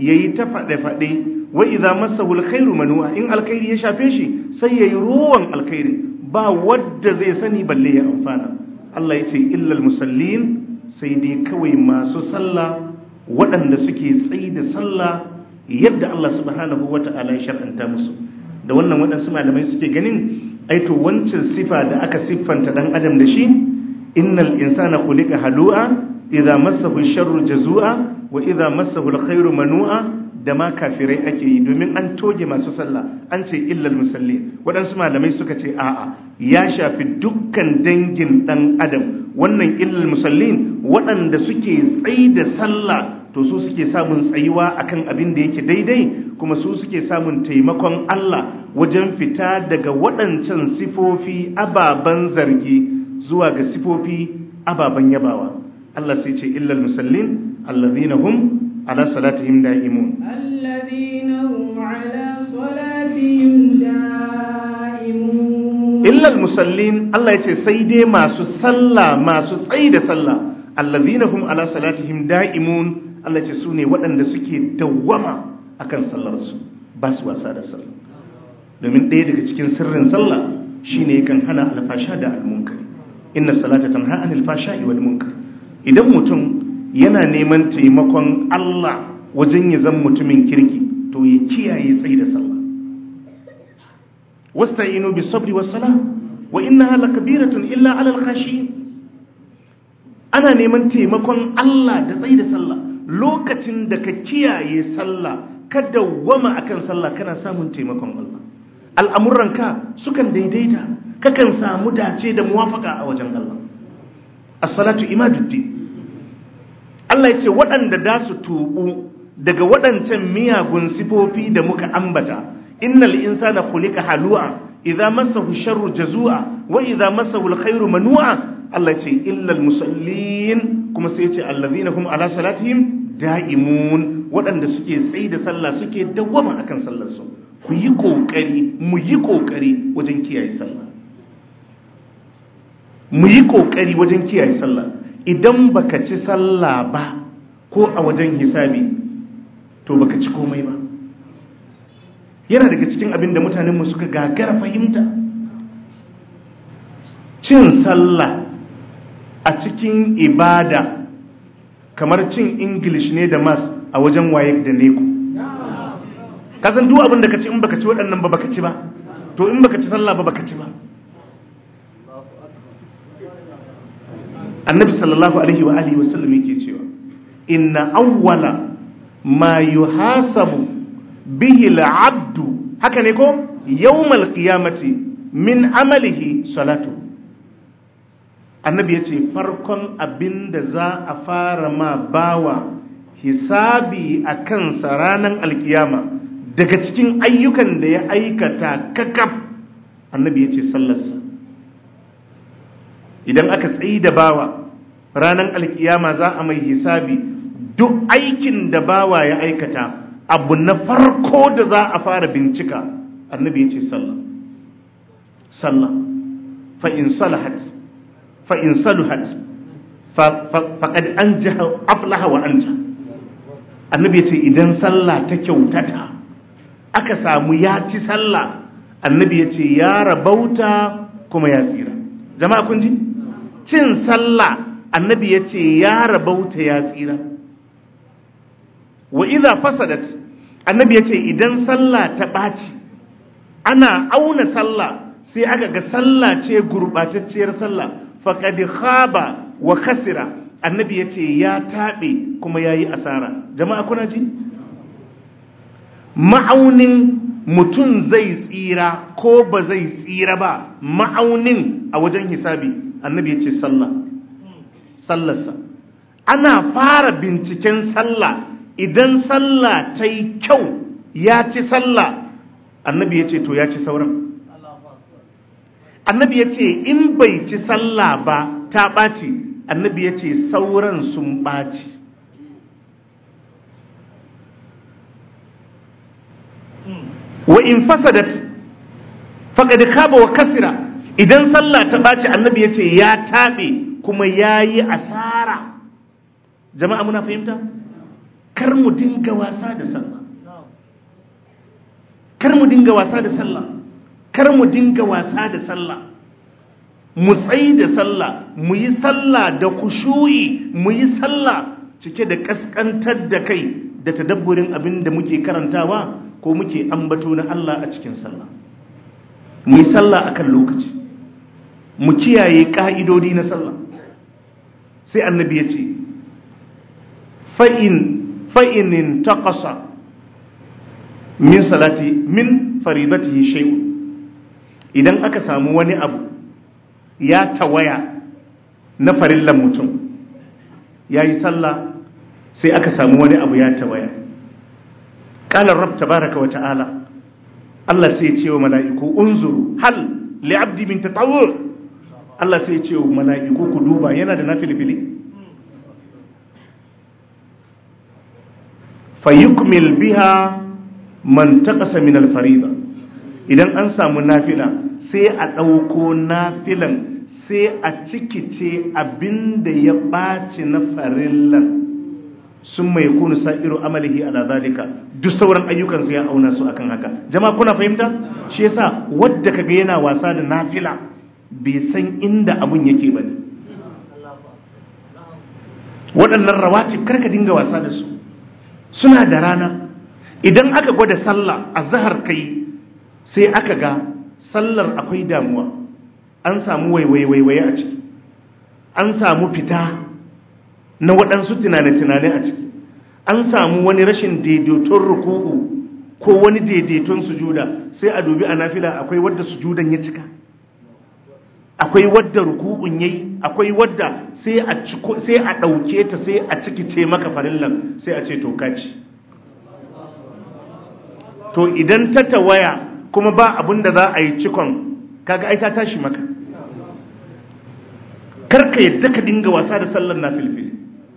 yayi ta fade wa idza massahu alkhairu manua, in alkhairi ya shafe shi sai yayi ruwan alkhairi, ba wadda zai sani balle ya amfana. Allah yace illal musallin, sai dai kawai masu sallah waɗanda suke tsayi da sallah yadda Allah subhanahu wata'ala ya shar'anta musu. Da wannan waɗansu malamai suke ganin aito wancan sifa da aka siffanta dan adam da shi, innal insana khuliqa halu'a idza massahu sharru jazua wa idza massahu alkhairu manua, da ma kafirai ake yi, domin an toge masu sallah an ce illal musallin. waɗansu malamai suka ce a'a, ya shafi dukkan dangin ɗan adam. wannan illal musallin waɗanda suke tsayi da sallah, to su suke samun tsayuwa akan abin da yake daidai, kuma su suke samun taimakon Allah wajen fita daga waɗancan sifofi ababen zargi zuwa ga sifofi ababen yabawa. Allah sai ce illal musallin allazina hum ala salatihim da'imun, alladhina hum ala salatihim da'imun. illal musallin, Allah yace sai dai masu sallah, masu tsayi da sallah, alladhina hum ala salatihim da'imun, Allah yace sune waɗanda suke dawwama akan sallar su, ba su wasa da sallah. Domin ɗaya daga cikin sirrin sallah shine yakan hana alfasha da almunkar. Inna salata tanha anil fashai wal munkar. Idan mutum yana neman taimakon Allah wajen ya zama mutumin kirki, to ya kiyaye tsayi da sallah. Wasta'inu bis sabri was salah wa innaha lakabiratun illa 'alal khashiyin. Ana neman taimakon Allah da tsayi da sallah. Lokacin da ka kiyaye sallah, ka dawwama akan sallah, kana samun taimakon Allah. Al'amuranka sukan daidaita, kakan samu dace da muwafaka a wajen Allah. As-salatu imaduddin. Allah ya ce waɗanda da su tubu daga waɗancan miyagun sifofi da muka ambata, innal insana khuliqa halu'a idza massahu sharru jazua wa idza massahu alkhairu manua. Allah ya ce illal musallin, kuma sai ya ce allazina hum ala salatihim da'imun, waɗanda suke tsayi da sallah, suke dawwama akan sallar su. Ku yi kokari, mu yi kokari wajen kiyaye sallah. Mu yi kokari wajen kiyaye sallah. Idan baka ci sallah ba ko a wajen hisabi, to baka ci komai ba. Yana daga cikin abin da mutanenmu suka gagara fahimta. Cin sallah a cikin ibada kamar cin English ne da mas a wajen wayek da neko. Kasan duk abin da ka ci, in baka ci waɗannan ba baka ci ba, to in baka ci sallah ba baka ci ba. Annabi sallallahu alaihi wa alihi wasallam yake cewa inna awwala ma yuhasabu bihi al-'abdu, haka ne ko, yawmal qiyamati min amalihi salatu. Annabi yace farkon abinda za a fara ma bawa hisabi akan sa ranan alkiyama daga cikin ayyukan da ya aikata kakaf, annabi yace sallarsa. Idan aka tsayi da bawa ranar alkiyama za a mai hisabi, duk aikin da bawa ya aikata, abu na farko da za a fara bincika, annabi ya ce sallah. Sallah fa'in saluhat faƙad an jiha aflaha wa an ja. Annabi ya ce idan sallah ta kyautata, aka samu ya ci sallah, annabi ya ce ya rabauta kuma ya tsira. Jama'a kun ji? Cin sallah, annabi ya ce ya rabauta ya tsira. Wa idza fasadat, annabi ya ce idan sallah ta ɓaci, ana auna sallah sai aka ga sallah ce gurɓatacciyar sallah, faqad khaba wa khasira, annabi ya ce ya taɓe kuma ya yi asara. Jama'a kuna ji? Ma'aunin mutum zai tsira ko ba zai tsira ba, ma'aunin a wajen hisabi, annabi ya ce sallarsa. Ana fara binciken sallah, idan sallah ta yi kyau, ya ci sallah, annabi ya ce to ya ci sauran. Annabi ya ce in bai ci sallah ba ta ɓaci, annabi ya ce sauran sun ɓaci. Wa in fasadat faqad khaba wa kasira, idan sallah ta ɓaci, annabi ya ce ya taɓe kuma ya yi asara. Jama'a muna fahimta? kar mu dinga wasa da sallah, kar mu dinga wasa da sallah, kar mu dinga wasa da sallah. Mu tsayi da sallah, mu yi sallah da kushu'i, mu yi sallah cike da kaskantar da kai da tadabburin abin da muke karantawa ko muke ambato na Allah a cikin sallah. Mu yi sallah akan lokaci, mu kiyaye ka'idodi na sallah. Sai annabi ya ce fa'inin taqasa min salati min faridatihi shay'un, idan aka samu wani abu ya tawaya na farillan mutum, ya yi sallah sai aka samu wani abu ya tawaya. Ƙalar Rabb tabaraka wa ta'ala, Allah sai ce wa mala'iku unzuru hal li'abdi min tatawwur. Allah sai ce wa mala'iku ku duba yana da nafilfili. Fayukmil biha man taqasa min al-farida. Idan an samu nafila sai a ɗauko nafilan sai a cikice abinda ya ɓaci na farillan, sun mai kunu sa'iru amalihi ala zalika, duk sauran ayyukan sai ya auna su akan haka. Jama'a kuna fahimta? Shi yasa wadda kaga yana wasa da nafila bai san inda abun yake bane. Waɗannan rawatib karka dinga wasa da su, suna da rana. Idan aka gwada sallah azhar kai sai aka ga sallar akwai damuwa, an samu waiwaye a ciki, an samu fita na waɗansu tunane-tunane a ciki, an samu wani rashin daidaiton ruku'u ko wani daidaiton sujuda, sai a dubi a nafila akwai wadda sujudan ya cika, akwai wadda ruku'un yayi, akwai wadda sai a ɗauke ta sai a cikice maka farillan, sai a ce to kaci. To idan ta tawaya kuma ba abin da za a yi cikon, kaga ai ta tashi maka. Karka yadda ka dinga wasa da sallar nafilfili.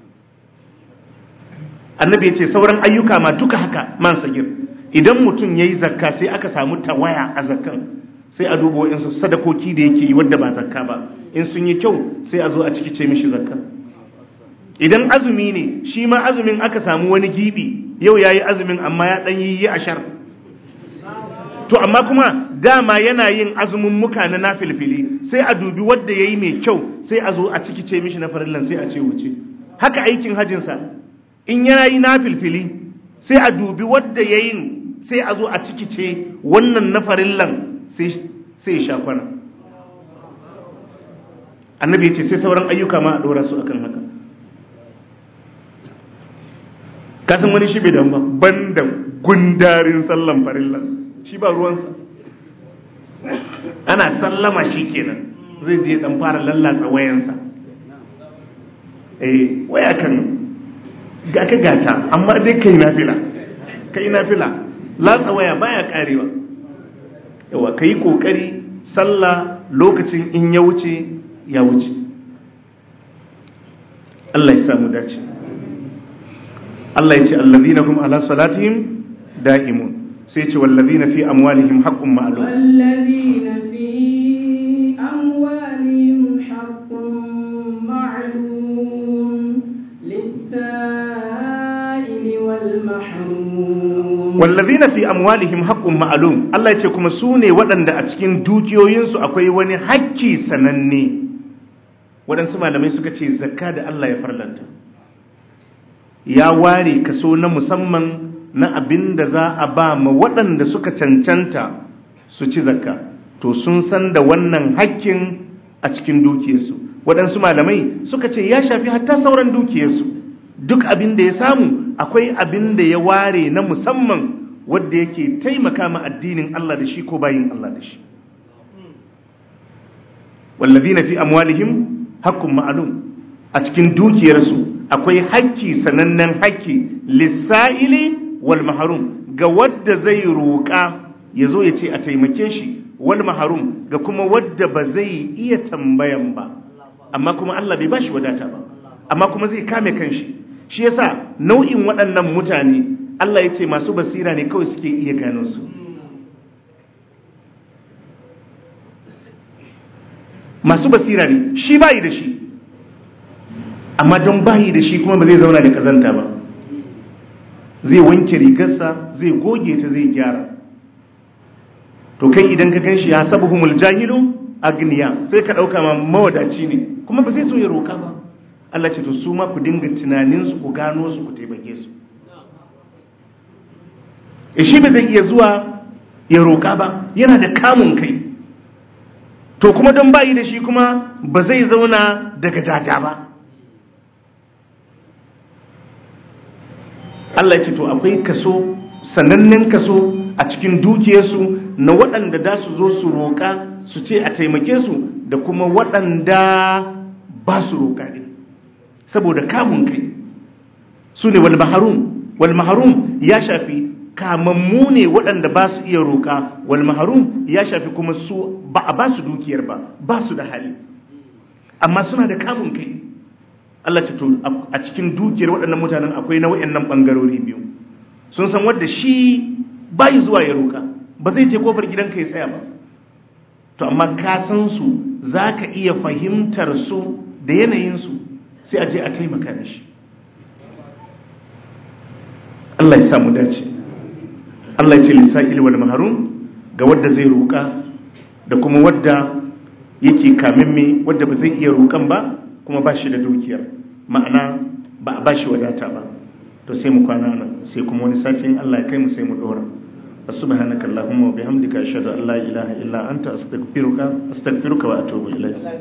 Annabi ya ce sauran ayyuka ma duka haka man sagir. Idan mutum yayi zakka sai aka samu tawaya a zakkan, sai a duba wa'insu sadakoki da yake yi wadda ba zakka ba, in sun yi kyau sai a zo a cikice mishi zakka. Idan azumi ne, shi ma azumin aka samu wani gibi, yau yayi azumin amma ya dan yi ashar. To amma kuma dama yana yin azumin muka na nafilfili, sai a dubi wadda yayi mai kyau sai a zo a cikice mishi na farillan sai a ce wuce. Haka aikin hajjinsa, in yana yi nafilfili sai a dubi wadda yayin sai a zo a cikice wannan na farillan sai sha kwana. Annabi ya ce sai sauran ayyuka ma a ɗora su akan haka. Kasan wani shi bai damu ba, banda gundarin sallan farillan, shi ba ruwansa. Ana sallama shi kenan zai je dan fara lallatsa wayansa. Waya kan ga ka gata, amma dai kai nafila latsa waya baya karewa. Yawa kai kokari sallah lokacin in ya wuce ya wuce. Allah ya samu dace. Allah ya ce allazina hum ala salatihim da'imun, sai ce wallazina fi amwalihim haqqun ma'lum, wallazina fi amwalihim haqqun ma'lum lis-sa'ili wal mahrum. Wallazina fi amwalihim haqqun ma'lum, Allah ya ce kuma su ne waɗanda a cikin dukiyoyinsu akwai wani hakki sananne. Waɗansu malamai suka ce zakka da Allah ya farlanta, ya ware kaso na musamman na abin da za a ba ma waɗanda suka cancanta su ci zakka, to sun san da wannan hakkin a cikin dukiyarsu. Waɗansu malamai suka ce ya shafi hatta sauran dukiyarsu, duk abin da ya samu akwai abin da ya ware na musamman wadda yake taimaka ma addinin Allah da shi ko bayin Allah da shi. Wallazina fi amwalihim haqqun ma'lum, a cikin dukiyarsu akwai hakki sanannen hakki, lissa'ili wal mahrum, ga wadda zai roƙa ya zo ya ce a taimake shi, wal mahrum ga kuma wadda ba zai iya tambayan ba, amma kuma Allah bai bashi wadata ba, amma kuma zai kame kanshi. Shi yasa nau'in waɗannan mutane Allah ya ce masu basira ne kawai suke iya gano su. Masu basira ne, shi bayi da shi, amma don bayi da shi kuma ba zai zauna da kazanta ba. zai wanke rigarsa, zai goge ta, zai gyara. To kai idan ka ganshi ya sabuhumul jahilu agniya, sai ka dauka ma mawadaci ne, kuma ba zai so ya roka ba. Allah ce to su ma ku dinga tunanin su, ku gano su, ku taimake su. Shi ba zai iya zuwa ya roka ba, yana da kamun kai. To kuma don bayi da shi kuma ba zai zauna daga jaja ba. Allah ya ce to akwai kaso, sanannen kaso a cikin dukiyarsu na waɗanda da su zo su roƙa su ce a taimake su, da kuma waɗanda ba su roƙa ɗin saboda kamun kai. Su ne wal maharum ya shafi kamammu ne waɗanda ba su iya roƙa, wal maharum ya shafi kuma su ba a ba su dukiyar ba su da hali, amma suna da kamun kai. Allah ce to a cikin dukiyar waɗannan mutanen akwai na waɗannan ɓangarori biyu. Sun san wadda shi bai zuwa ya roƙa, ba zai je kofar gidanka ya tsaya ba, to amma ka san su, za ka iya fahimtar su da yanayinsu, sai a je a taimaka da shi. Allah ya samu dace. Allah ya ce lissa'il wal maharum, ga wadda zai roƙa da kuma wadda yake kamimme, wadda ba zai iya roƙan ba kuma ba shi da dukiyar, ma'ana ba a ba shi wadata ba. To sai mu kwana nan, sai kuma wani satin Allah ya kai mu sai mu dora. Subhanakallahumma wa bihamdika ashhadu an la ilaha illa anta astaghfiruka wa atubu ilayk.